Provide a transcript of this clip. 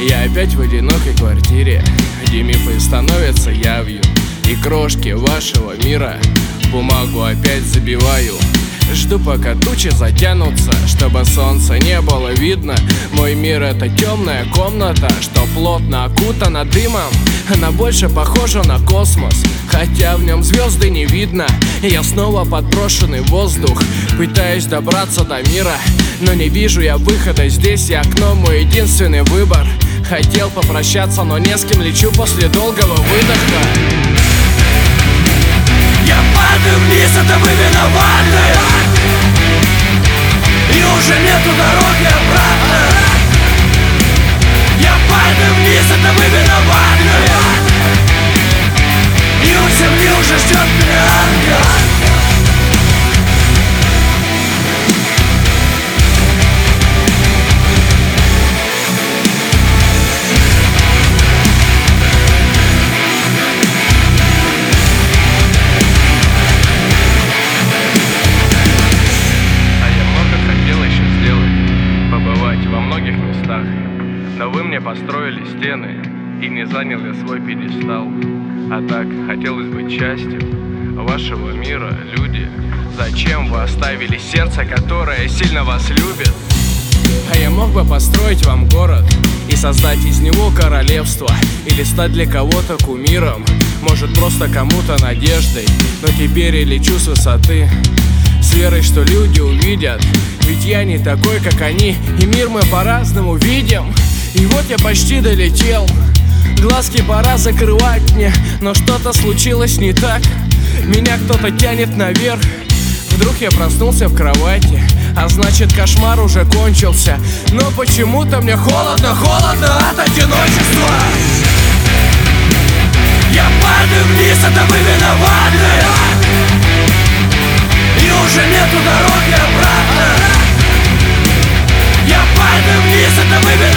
Я опять в одинокой квартире, где мифы становятся явью, и крошки вашего мира бумагу опять забиваю. Жду, пока тучи затянутся, чтобы солнца не было видно. Мой мир — это темная комната, что плотно окутана дымом. Она больше похожа на космос, хотя в нем звезды не видно. Я снова подброшенный в воздух, пытаюсь добраться до мира, но не вижу я выхода. Здесь и окно — мой единственный выбор. Хотел попрощаться, но не с кем, лечу после долгого выдоха. Я падаю вниз, это вы виноваты, и уже нету дороги обратно. Я падаю вниз, это вы виноваты, и у земли уже ждет меня ангел. Но вы мне построили стены, и не занял я свой пьедестал. А так хотелось быть частью вашего мира, люди. Зачем вы оставили сердце, которое сильно вас любит? А я мог бы построить вам город и создать из него королевство, или стать для кого-то кумиром, может просто кому-то надеждой. Но теперь я лечу с высоты, с верой, что люди увидят. Ведь я не такой, как они, и мир мы по-разному видим. И вот я почти долетел, глазки пора закрывать мне, но что-то случилось не так. Меня кто-то тянет наверх. Вдруг я проснулся в кровати, а значит кошмар уже кончился. Но почему-то мне холодно от одиночества. Я падаю вниз, это вы виноваты, и уже нету дороги обратно. Я падаю вниз, это вы виноваты,